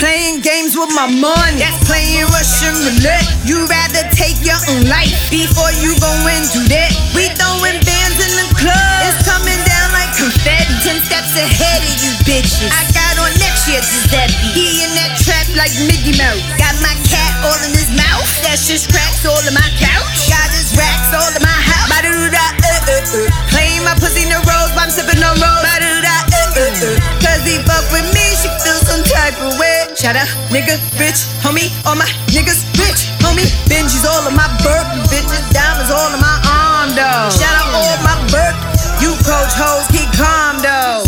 playing games with my money. That's playing Russian roulette. You rather take your own life before you go into that. We throwing bands in the club. It's coming down like confetti. 10 steps ahead of you bitches. I got on next year's Giuseppe. He in that trap like Mickey Mouse. Got my cat all in his mouth. That shit cracks all in my couch. Got his racks all in my house. Playing my pussy in the rose while I'm sipping on rose. Cause he fuck with me, she feel some type of way. Shout out, nigga, rich, homie. All my niggas rich, homie. Benji's all of my Birkin, bitches. Diamonds all in my arm, though. Shout out all my Birkin. You coach hoes, keep calm, though.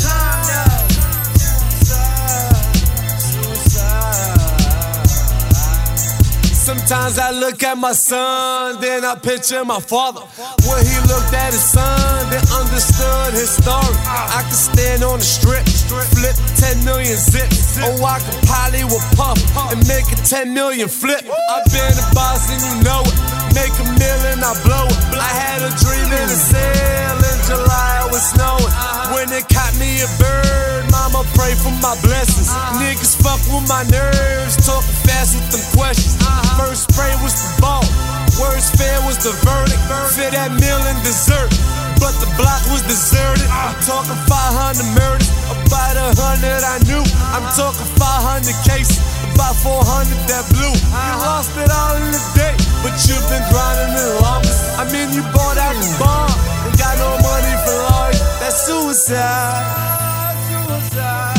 Sometimes I look at my son, then I picture my father. When he looked at his son, then understood his story. I could stand on the strip, flip 10 million zips. Oh, I could poly with puff and make a 10 million flip. I've been a boss and you know it. Make a million, I blow it. I had a dream in a sail in July, it was snowing. When it caught me a bird, mama pray for my blessings. Niggas fuck with my nerves, talking fast with them questions. First spray was the ball, worst fair was the verdict. Fit that meal and dessert, but the block was deserted. I'm talking 500 murders, about 100 I knew. I'm talking 500 cases, about 400 that blew. You lost it all in a day, but you've been grinding the longest. I mean, you bought out the bar and got no money for lawyers. That's suicide. Suicide.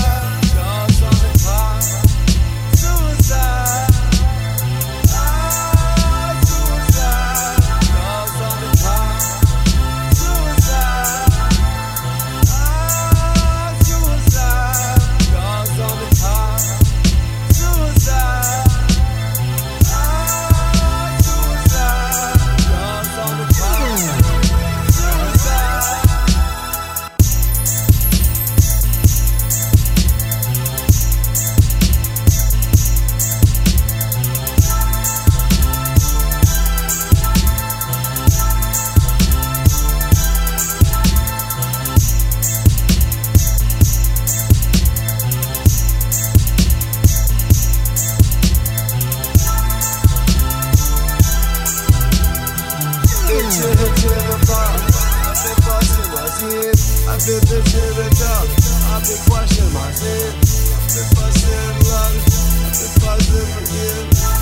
I've been to the top, I've been questioning myself. I've been busting love, I've been busting for you.